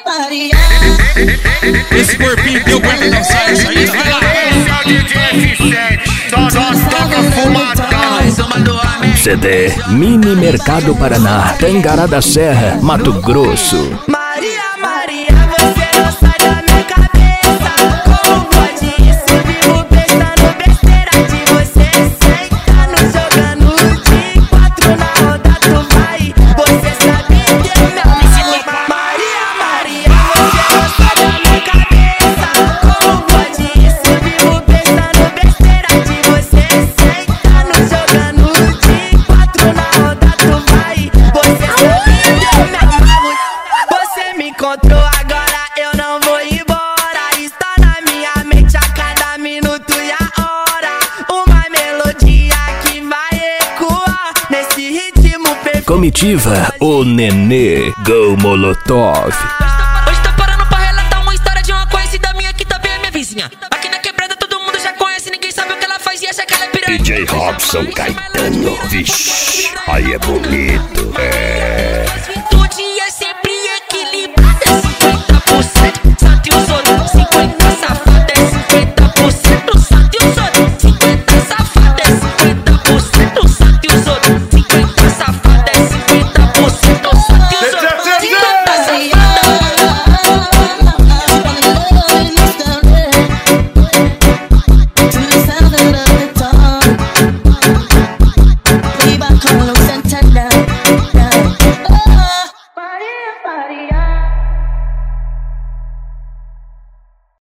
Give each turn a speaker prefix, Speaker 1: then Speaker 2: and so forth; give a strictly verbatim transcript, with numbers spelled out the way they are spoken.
Speaker 1: Maria.
Speaker 2: Esse corpinho teu aguenta dançar essa aí, vai lá.
Speaker 3: C D Mini Mercado Paraná, Tangará da Serra, Mato Grosso.
Speaker 4: Maria, Maria, você não sai da minha cabeça. Como pode isso? Vivo pensando besteira de você. Sentando, jogando de quatro na roda, tu vai. Você sabe que é meu amor. Maria, Maria, você não sai da minha cabeça. Como pode isso? Vivo pensando besteira de você. Sentando, jogando de quatro na roda, tu vai. Você sabe que é meu amor. Você me encontrou agora, eu não vou embora. Está na minha mente a cada minuto e a hora. Uma melodia que vai ecoar nesse ritmo perfeito.
Speaker 3: Comitiva, o Nenê, Go Molotov.
Speaker 5: Hoje tô parando pra relatar uma história de uma conhecida minha que também é minha vizinha. Aqui na quebrada todo mundo já conhece, ninguém sabe o que ela faz e acha que ela é piranha.
Speaker 3: D J Robson Caetano, vixe, aí é bonito, é.